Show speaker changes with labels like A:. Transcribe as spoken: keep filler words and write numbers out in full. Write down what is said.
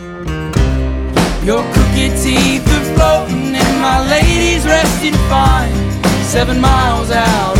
A: Your crooked teeth are floating and my lady's resting fine, seven miles out